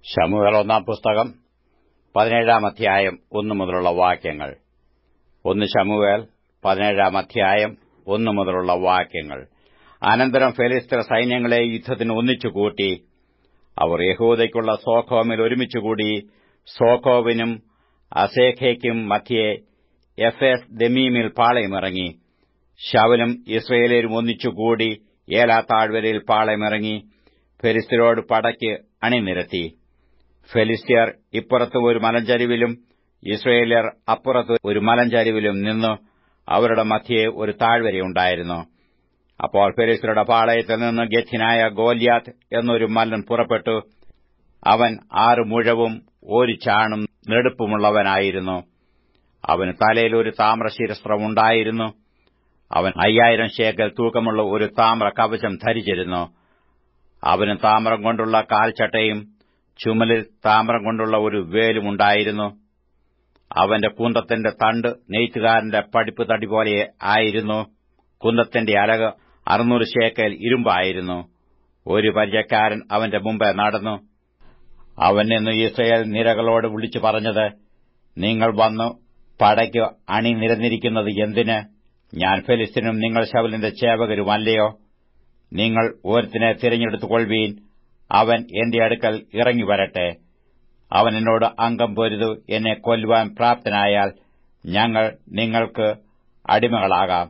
ശമൂവേൽ ഒന്നാം പുസ്തകം 17 അധ്യായം 1 മുതലുള്ള വാക്യങ്ങൾ. 1 ശമൂവേൽ 17 അധ്യായം 1 മുതലുള്ള വാക്യങ്ങൾ. അനന്തരം ഫെലിസ്ത്യർ സൈന്യങ്ങളെ യുദ്ധത്തിന് ഒന്നിച്ചുകൂട്ടി. അവർ യഹൂദയ്ക്കുള്ള സോഖോമിൽ ഒരുമിച്ചുകൂടി. സോഖോവിനും അസേഖയ്ക്കും മധ്യേ എഫേസ് ദമീമിൽ പാളയമിറങ്ങി. ശൌലും ഇസ്രായേലും ഒന്നിച്ചുകൂടി ഏലാ താഴ്വരയിൽ പാളയമിറങ്ങി ഫെലിസ്ത്യരോട് പടയ്ക്ക് അണിനിരത്തി. ഫെലിസ്ത്യർ ഇപ്പുറത്ത് ഒരു മലഞ്ചരിവിലും ഇസ്രായേല്യർ അപ്പുറത്ത് ഒരു മലഞ്ചരിവിലും നിന്നു. അവരുടെ മധ്യേ ഒരു താഴ്വരയുണ്ടായിരുന്നു. അപ്പോൾ ഫെലിസ്ത്യരുടെ പാളയത്തിൽ നിന്ന് ഗത്യനായ ഗോല്യാത്ത് എന്നൊരു മല്ലൻ പുറപ്പെട്ടു. അവൻ 6 മുഴവും 1 ചാണും നെടുപ്പുമുള്ളവനായിരുന്നു. അവന് തലയിൽ ഒരു താമ്രശിരസ്ത്രമുണ്ടായിരുന്നു. അവൻ 5000 ശേക്കെൽ തൂക്കമുള്ള ഒരു താമ്ര കവചം ധരിച്ചിരുന്നു. അവന് താമ്രം കൊണ്ടുള്ള കാൽച്ചട്ടയും ചുമലിൽ താമ്രം കൊണ്ടുള്ള ഒരു വേലുമുണ്ടായിരുന്നു. അവന്റെ കുന്തത്തിന്റെ തണ്ട് നെയ്ത്തുകാരന്റെ പടിപ്പ് തടി പോലെ ആയിരുന്നു. കുന്തത്തിന്റെ അലക് 600 ശേക്കെൽ ഇരുമ്പായിരുന്നു. ഒരു പരിചക്കാരൻ അവന്റെ മുമ്പേ നടന്നു. അവൻ നിന്ന് ഇസ്രായേൽ നിരകളോട് വിളിച്ചു പറഞ്ഞത്, നിങ്ങൾ വന്നു പടയ്ക്ക് അണിനിരന്നിരിക്കുന്നത് എന്തിന്? ഞാൻ ഫെലിസ്ത്യനും നിങ്ങൾ ശൌലിന്റെ ചേവകരുമല്ലയോ? നിങ്ങൾ ഒരുത്തിനെ തിരഞ്ഞെടുത്തുകൊള്ളുവീൻ. അവൻ എന്റെ അടുക്കൽ ഇറങ്ങി വരട്ടെ. അവൻ എന്നോട് അംഗം പൊരുതു എന്നെ കൊല്ലുവാൻ പ്രാപ്തനായാൽ ഞങ്ങൾ നിങ്ങൾക്ക് അടിമകളാകാം.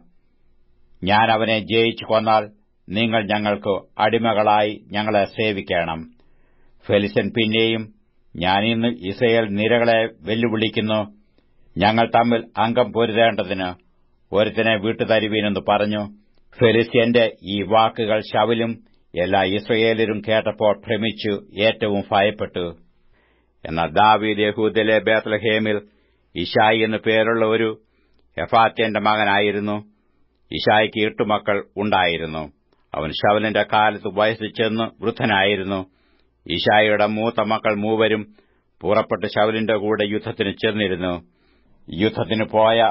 ഞാൻ അവനെ ജയിച്ചു കൊന്നാൽ നിങ്ങൾ ഞങ്ങൾക്ക് അടിമകളായി ഞങ്ങളെ സേവിക്കണം. ഫെലിസ്ത്യൻ പിന്നെയും, ഞാൻ ഇന്ന് ഇസ്രായേൽ നിരകളെ വെല്ലുവിളിക്കുന്നു. ഞങ്ങൾ തമ്മിൽ അംഗം പൊരുതേണ്ടതിന് ഒരുത്തിനെ വിട്ടുതരുവീനെന്ന് പറഞ്ഞു. ഫെലിസ്ത്യന്റെ ഈ വാക്കുകൾ ശൌലും എല്ലാ ഇസ്രായേലരും കേട്ടപ്പോൾ ഭ്രമിച്ചു ഏറ്റവും ഭയപ്പെട്ടു. എന്നാൽ ദാവീദ് യഹൂദയിലെ ബേത്ത്ലേഹേമിൽ ഇശായി എന്നു പേരുള്ള ഒരു എഫാത്യന്റെ മകനായിരുന്നു. ഇശായിക്ക് 8 മക്കൾ ഉണ്ടായിരുന്നു. അവൻ ശൌലിന്റെ കാലത്ത് വയസ്സ് ചെന്ന് വൃദ്ധനായിരുന്നു. ഇശായിയുടെ മൂത്ത മക്കൾ മൂവരും പുറപ്പെട്ട് ശൌലിന്റെ കൂടെ യുദ്ധത്തിന് ചെന്നിരുന്നു. യുദ്ധത്തിന് പോയ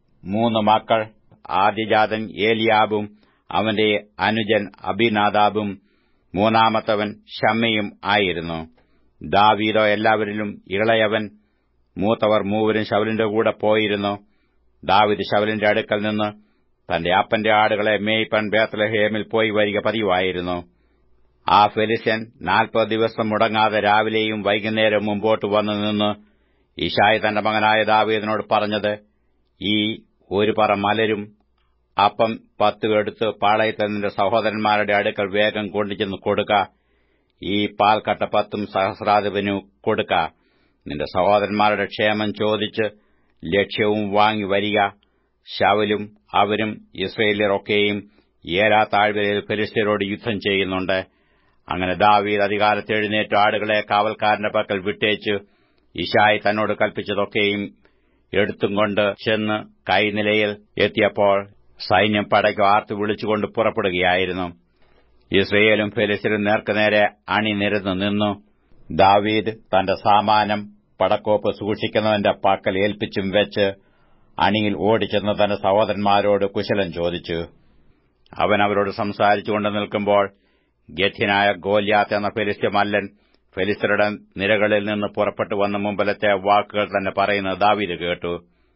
3 മക്കൾ ആദ്യജാതൻ ഏലിയാബും അവന്റെ അനുജൻ അബീനാദാബും മൂന്നാമത്തവൻ ശമ്മയും ആയിരുന്നു. ദാവീദോ എല്ലാവരിലും ഇളയവൻ. മൂത്തവർ മൂവരും ശൌലിന്റെ കൂടെ പോയിരുന്നു. ദാവീദ് ശൌലിന്റെ അടുക്കൽ നിന്ന് തന്റെ അപ്പന്റെ ആടുകളെ മേയ്പ്പാൻ ബേത്ത്ലേഹേമിൽ പോയി വരിക പതിവായിരുന്നു. ആ ഫെലിസ്ത്യൻ 40 ദിവസം മുടങ്ങാതെ രാവിലെയും വൈകുന്നേരവും മുമ്പോട്ട് വന്നു നിന്ന് ഇശായി തന്റെ മകനായ ദാവീദിനോട് പറഞ്ഞത്, ഈ ഒരു പറ മലരും അപ്പം 10 എടുത്ത് പാളയത്തിൽ നിന്റെ സഹോദരന്മാരുടെ അടുക്കൽ വേഗം കൊണ്ടുചെന്ന് കൊടുക്ക. ഈ പാൽക്കട്ട 10 സഹസ്രാധിപനു കൊടുക്ക. നിന്റെ സഹോദരന്മാരുടെ ക്ഷേമം ചോദിച്ച് ലക്ഷ്യവും വാങ്ങി വരിക. ശൌലും അവരും ഇസ്രായേല്യരൊക്കെയും ഏലാ താഴ്വരയിൽ ഫെലിസ്ത്യരോട് യുദ്ധം ചെയ്യുന്നുണ്ട്. അങ്ങനെ ദാവീദ് അധികാലത്ത് എഴുന്നേറ്റ് ആടുകളെ കാവൽക്കാരന്റെ പക്കൽ വിട്ടേച്ചു ഇശായി തന്നോട് കൽപ്പിച്ചതൊക്കെയും എടുത്തുംകൊണ്ട് ചെന്ന് കൈനിലയിൽ എത്തിയപ്പോൾ സൈന്യം പടയ്ക്ക് ആർത്തു വിളിച്ചുകൊണ്ട് പുറപ്പെടുകയായിരുന്നു. ഇസ്രായേലും ഫെലിസ്ത്യരും നേർക്കുനേരെ അണിനിരന്നു നിന്നു. ദാവീദ് തന്റെ സാമാനം പടക്കോപ്പ് സൂക്ഷിക്കുന്നവന്റെ പക്കൽ ഏൽപ്പിച്ചും വെച്ച് അണിയിൽ ഓടിച്ചെന്ന് തന്റെ സഹോദരന്മാരോട് കുശലം ചോദിച്ചു. അവൻ അവരോട് സംസാരിച്ചുകൊണ്ട് നിൽക്കുമ്പോൾ ഗത്യനായ ഗോല്യാത്ത് എന്ന ഫെലിസ്ത്യ മല്ലൻ ഫെലിസ്ത്യരുടെ നിരകളിൽ നിന്ന് പുറപ്പെട്ടു വന്ന മുമ്പിലത്തെ വാക്കുകൾ തന്നെ പറയുന്നത് ദാവീദ് കേട്ടു.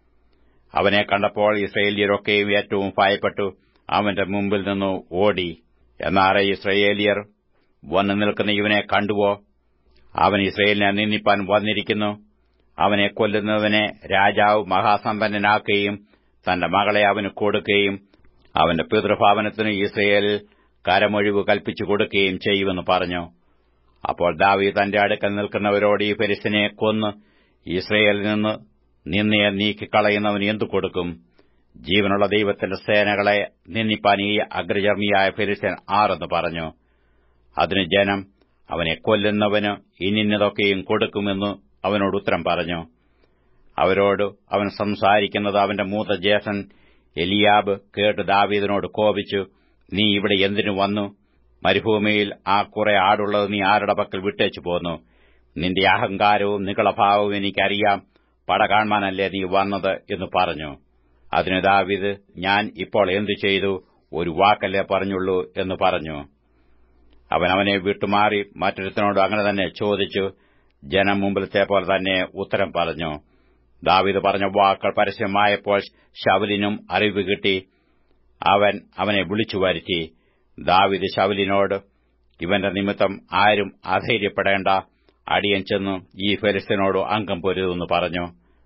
അവനെ കണ്ടപ്പോൾ ഇസ്രായേല്യരൊക്കെയും ഏറ്റവും ഭയപ്പെട്ടു അവന്റെ മുമ്പിൽ നിന്ന് ഓടി. എന്നാറെ ഇസ്രായേല്യർ വന്നു നിൽക്കുന്ന ഇവനെ കണ്ടുവോ? അവൻ ഇസ്രായേലിനെ നിന്ദിപ്പാൻ വന്നിരിക്കുന്നു. അവനെ കൊല്ലുന്നതിനെ രാജാവ് മഹാസമ്പന്നനാക്കുകയും തന്റെ മകളെ അവന് കൊടുക്കുകയും അവന്റെ പിതൃഭവനത്തിന് ഇസ്രായേലിൽ കരമൊഴിവ് കൽപ്പിച്ചു കൊടുക്കുകയും ചെയ്യുമെന്ന് പറഞ്ഞു. അപ്പോൾ ദാവീദ് തന്റെ അടുക്കൽ നിൽക്കുന്നവരോട്, ഈ ഫെലിസ്ത്യനെ കൊന്ന് ഇസ്രായേലിൽ നിന്ന് നിന്നയെ നീക്കിക്കളയുന്നവന് എന്തു കൊടുക്കും? ജീവനുള്ള ദൈവത്തിന്റെ സേനകളെ നിന്ദിപ്പാൻ ഈ അഗ്രചർമ്മിയായ ഫെലിസ്ത്യൻ ആരെന്ന് പറഞ്ഞു. അതിന് ജനം, അവനെ കൊല്ലുന്നവന് ഇന്നിന്നതൊക്കെയും കൊടുക്കുമെന്ന് അവനോട് ഉത്തരം പറഞ്ഞു. അവരോട് അവൻ സംസാരിക്കുന്നത് അവന്റെ മൂത്ത ജ്യേഷ്ഠൻ എലിയാബ് കേട്ട് ദാവീദിനോട് കോപിച്ചു, നീ ഇവിടെ എന്തിനു വന്നു? മരുഭൂമിയിൽ ആ കുറെ ആടുള്ളത് നീ ആരുടെ പക്കൽ വിട്ടേച്ചു പോന്നു? നിന്റെ അഹങ്കാരവും നികളഭാവവും എനിക്കറിയാം. പട കാണാനല്ലേ നീ വന്നത് എന്ന് പറഞ്ഞു. അതിന് ദാവീദ്, ഞാൻ ഇപ്പോൾ എന്തു ചെയ്തു? ഒരു വാക്കല്ലേ പറഞ്ഞുള്ളൂ എന്ന് പറഞ്ഞു. അവൻ അവനെ വിട്ടുമാറി മറ്റൊരുത്തനോട് അങ്ങനെ തന്നെ ചോദിച്ചു. ജനം മുമ്പിലത്തെ പോലെ തന്നെ ഉത്തരം പറഞ്ഞു. ദാവീദ് പറഞ്ഞ വാക്കുകൾ പരസ്യമായപ്പോൾ ശൌലിനും അറിവ് കിട്ടി. അവൻ അവനെ വിളിച്ചു വരുത്തി. ദാവീദ് ശൌലിനോട്, ഇവന്റെ നിമിത്തം ആരും അധൈര്യപ്പെടേണ്ട, അടിയൻ ചെന്നു ഈ ഫെലിസ്ത്യനോട് അംഗം പൊരുതെന്ന് പറഞ്ഞു.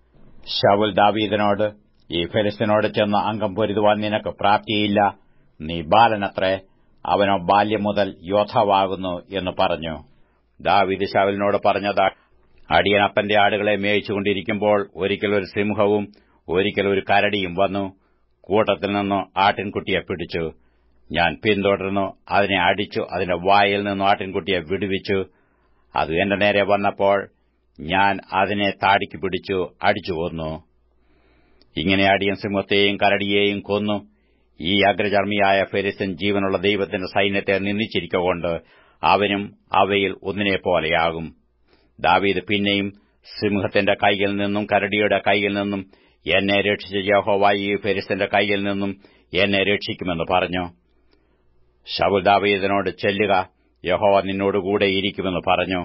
ശൌൽ ദാവീദിനോട്, ഈ ഫെലിസ്ത്യനോട് ചെന്ന് അംഗം പൊരുതുവാൻ നിനക്ക് പ്രാപ്തിയില്ല, നീ ബാലനത്രേ, അവനോ ബാല്യം മുതൽ യോദ്ധാവാകുന്നു എന്ന് പറഞ്ഞു. ദാവീദ് ശൌലിനോട് പറഞ്ഞത്, അടിയൻ അപ്പന്റെ ആടുകളെ മേയിച്ചുകൊണ്ടിരിക്കുമ്പോൾ ഒരിക്കൽ ഒരു സിംഹവും ഒരിക്കൽ ഒരു കരടിയും വന്നു കൂട്ടത്തിൽ നിന്ന് ആട്ടിൻകുട്ടിയെ പിടിച്ചു. ഞാൻ പിന്തുടർന്നു അതിനെ അടിച്ചു അതിന്റെ വായിൽ നിന്ന് ആട്ടിൻകുട്ടിയെ വിടുവിച്ചു. അത് എന്റെ നേരെ വന്നപ്പോൾ ഞാൻ അതിനെ താടിക്ക് പിടിച്ചു അടിച്ചു കൊന്നു. ഇങ്ങനെ അടിയൻ സിംഹത്തെയും കരടിയെയും കൊന്നു. ഈ അഗ്രചർമ്മിയായ ഫെലിസ്ത്യൻ ജീവനുള്ള ദൈവത്തിന്റെ സൈന്യത്തെ നിന്ദിച്ചിരിക്കൊണ്ട് അവനും അവയിൽ ഒന്നിനെപ്പോലെയാകും. ദാവീദ് പിന്നെയും, സിംഹത്തിന്റെ കൈയിൽ നിന്നും കരടിയുടെ കൈയിൽ നിന്നും എന്നെ രക്ഷിച്ച യഹോവ ഈ ഫെലിസ്ത്യന്റെ കൈയിൽ നിന്നും എന്നെ രക്ഷിക്കുമെന്ന് പറഞ്ഞു. ശൌൽ ദാവീദിനോട്, ചെല്ലുക, യഹോവ നിന്നോടുകൂടെ ഇരിക്കുമെന്ന് പറഞ്ഞു.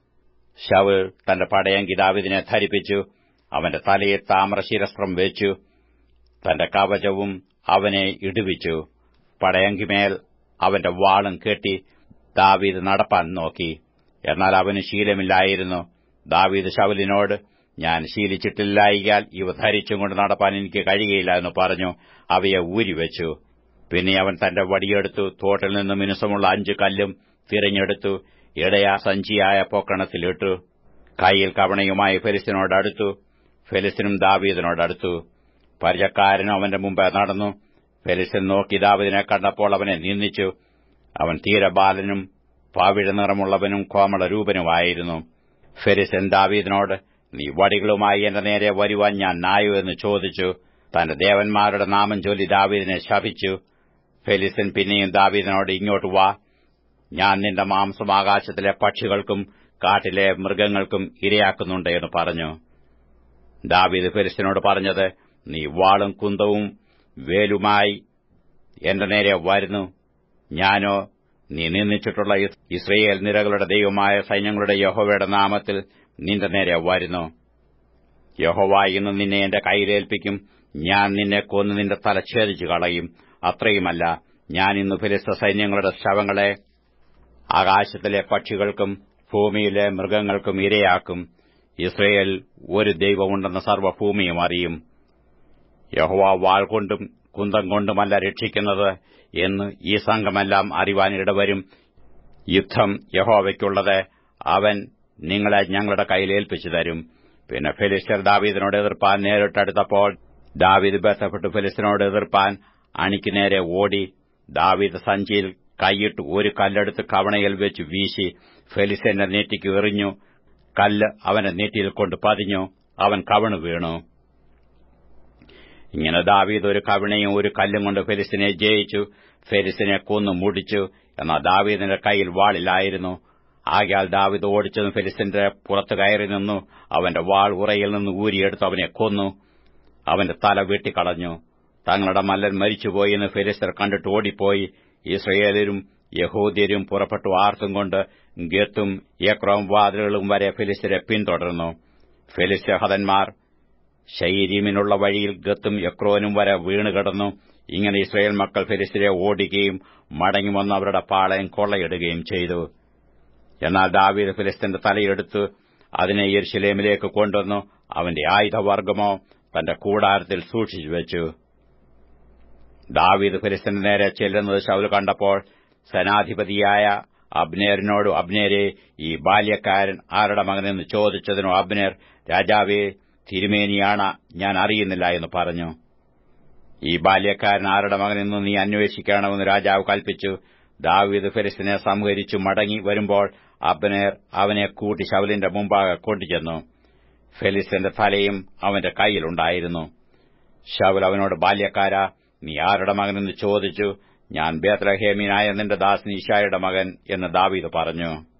ശൌൽ തന്റെ പടയങ്കി ദാവീദിനെ ധരിപ്പിച്ചു, അവന്റെ തലയിൽ താമ്രശിരസ്ത്രം വെച്ചു, തന്റെ കവചവും അവനെ ഇടുവിച്ചു, പടയങ്കിമേൽ അവന്റെ വാളും കെട്ടി. ദാവീദ് നടപ്പാൻ നോക്കി, എന്നാൽ അവന് ശീലമില്ലായിരുന്നു. ദാവീദ് ശൌലിനോട്, ഞാൻ ശീലിച്ചിട്ടില്ലായികയാൽ ഇവ ധരിച്ചും കൊണ്ട് നടപ്പാൻ എനിക്ക് കഴിയുകയില്ല എന്ന് പറഞ്ഞു അവയെ ഊരിവെച്ചു. പിന്നെ അവൻ തന്റെ വടിയെടുത്തു തോട്ടിൽ നിന്ന് മിനുസമുള്ള 5 കല്ലും തിരഞ്ഞെടുത്തു ഇടയ സഞ്ചിയായ പൊക്കണത്തിലിട്ടു. കൈയിൽ കവണയുമായി ഫെലിസ്ത്യനോടടുത്തു. ഫെലിസ്ത്യനും ദാവീദിനോടടുത്തു. പരിചക്കാരനും അവന്റെ മുമ്പേ നടന്നു. ഫെലിസ്ത്യൻ നോക്കി ദാവീദിനെ കണ്ടപ്പോൾ അവനെ നിന്ദിച്ചു. അവൻ തീരെ ബാലനും പാവിഴ നിറമുള്ളവനും കോമളരൂപനുമായിരുന്നു. ഫെലിസ്ത്യൻ ദാവീദിനോട്, നീ വടികളുമായി എന്റെ നേരെ വരുവാൻ ഞാൻ നായോ എന്ന് ചോദിച്ചു. തന്റെ ദേവന്മാരുടെ നാമം ചൊല്ലി ദാവീദിനെ ശപിച്ചു. ഫെലിസ്ത്യൻ പിന്നെയും ദാവീദിനോട്, ഇങ്ങോട്ട് വാ, ഞാൻ നിന്റെ മാംസം ആകാശത്തിലെ പക്ഷികൾക്കും കാട്ടിലെ മൃഗങ്ങൾക്കും ഇരയാക്കുന്നുണ്ട് എന്ന് പറഞ്ഞു. ദാവീദ് ഫെലിസ്ത്യനോട് പറഞ്ഞത്, നീ വാളും കുന്തവും വേലുമായി എന്റെ നേരെ വരുന്നു. ഞാനോ നീ നിന്ദിച്ചിട്ടുള്ള യിസ്രായേൽ നിരകളുടെ ദൈവമായ സൈന്യങ്ങളുടെ യഹോവയുടെ നാമത്തിൽ നിന്റെ നേരെ വരുന്നു. യഹോവ ഇന്ന് നിന്നെ എന്റെ കൈയിലേൽപ്പിക്കും. ഞാൻ നിന്നെ കൊന്ന് നിന്റെ തല ഛേദിച്ചു കളയും. അത്രയുമല്ല, ഞാൻ ഇന്ന് ഫെലിസ്ത്യ സൈന്യങ്ങളുടെ ശവങ്ങളെ ആകാശത്തിലെ പക്ഷികൾക്കും ഭൂമിയിലെ മൃഗങ്ങൾക്കും ഇരയാക്കും. യിസ്രായേൽ ഒരു ദൈവമുണ്ടെന്ന് സർവ്വഭൂമിയും അറിയും. യഹോവ വാൾ കൊണ്ടും കുന്തം കൊണ്ടുമല്ല രക്ഷിക്കുന്നത് എന്ന് ഈ സംഘമെല്ലാം അറിവാൻ ഇടവരും. യുദ്ധം യഹോവയ്ക്കുള്ളത്, അവൻ നിങ്ങളെ ഞങ്ങളുടെ കയ്യിലേൽപ്പിച്ചു തരും. പിന്നെ ഫെലിസ്ത്യർ ദാവീദിനോട് എതിർപ്പാൻ നേരിട്ടടുത്തപ്പോൾ ദാവീദ് ബന്ധപ്പെട്ട് ഫെലിസ്ത്യനോട് എതിർപ്പാൻ അണിക്ക് നേരെ ഓടി. ദാവീദ് സഞ്ചിയിൽ കൈയിട്ട് ഒരു കല്ലെടുത്ത് കവണയിൽ വെച്ച് വീശി ഫെലിസ്ത്യന്റെ നെറ്റിക്ക് എറിഞ്ഞു. കല്ല് അവന്റെ നെറ്റിയിൽ കൊണ്ട് പതിഞ്ഞു. അവൻ കവണു വീണു. ഇങ്ങനെ ദാവീദ് ഒരു കവണയും ഒരു കല്ലും കൊണ്ട് ഫെലിസ്ത്യനെ ജയിച്ചു. ഫെലിസ്ത്യനെ കൊന്നു മുടിച്ചു. എന്നാൽ ദാവീദിന്റെ കൈയിൽ വാളില്ലായിരുന്നു. ആകയാൽ ദാവീദ് ഓടിച്ചെന്ന് ഫെലിസ്ത്യന്റെ പുറത്ത് കയറി നിന്നു. അവന്റെ വാൾ ഉറയിൽ നിന്ന് ഊരിയെടുത്ത് അവനെ കൊന്നു. അവന്റെ തല വെട്ടിക്കളഞ്ഞു. തങ്ങളുടെ മല്ലൻ മരിച്ചുപോയി എന്ന് ഫെലിസ്ത്യർ കണ്ടിട്ട് ഓടിപ്പോയി. ഇസ്രായേലരും യഹൂദ്യരും പുറപ്പെട്ടു ആർത്തും കൊണ്ട് ഗത്തും എക്രോം വാതിലുകളും വരെ ഫെലിസ്ത്യരെ പിന്തുടർന്നു. ഫെലിസ്ത്യഹതന്മാർ ശയീരീമിനുള്ള വഴിയിൽ ഗത്തും എക്രോനും വരെ വീണുകിടന്നു. ഇങ്ങനെ ഇസ്രായേൽ മക്കൾ ഫെലിസ്ത്യരെ ഓടിക്കുകയും മടങ്ങിവന്ന് അവരുടെ പാളയം കൊള്ളയിടുകയും ചെയ്തു. എന്നാൽ ദാവീദ് ഫെലിസ്ത്യന്റെ തലയെടുത്ത് അതിനെ യെരൂശലേമിലേക്ക് കൊണ്ടുവന്നു. അവന്റെ ആയുധവർഗ്ഗമോ തന്റെ കൂടാരത്തിൽ സൂക്ഷിച്ചുവെച്ചു. ദാവീദ് ഫെലിസ്ത്യന്റെ നേരെ ചെല്ലുന്നത് ശൌൽ കണ്ടപ്പോൾ സേനാധിപതിയായ അബ്നേരിനോട്, അബ്നേരെ, ഈ ബാല്യക്കാരൻ ആരുടെ മകനെന്ന് ചോദിച്ചതിനു അബ്നേർ, രാജാവേ, തിരുമേനിയാണ്, ഞാൻ അറിയുന്നില്ല എന്ന് പറഞ്ഞു. ഈ ബാല്യക്കാരൻ ആരുടെ മകനെന്ന് നീ അന്വേഷിക്കണമെന്ന് രാജാവ് കൽപ്പിച്ചു. ദാവീദ് ഫെലിസ്ത്യനെ സംഹരിച്ചു മടങ്ങി വരുമ്പോൾ അബ്നേർ അവനെ കൂട്ടി ശൌലിന്റെ മുമ്പാകെ കൊണ്ടുചെന്നു. ഫെലിസ്ത്യന്റെ തലയും അവന്റെ കൈയിലുണ്ടായിരുന്നു. ശൌൽ അവനോട്, ബാല്യക്കാരാ, നീ ആരുടെ മകനെന്ന് ചോദിച്ചു. ഞാൻ ബേത്ലഹേമ്യനായ നിന്റെ ദാസൻ യിശ്ശായിയുടെ മകൻ എന്ന് ദാവീദ് പറഞ്ഞു.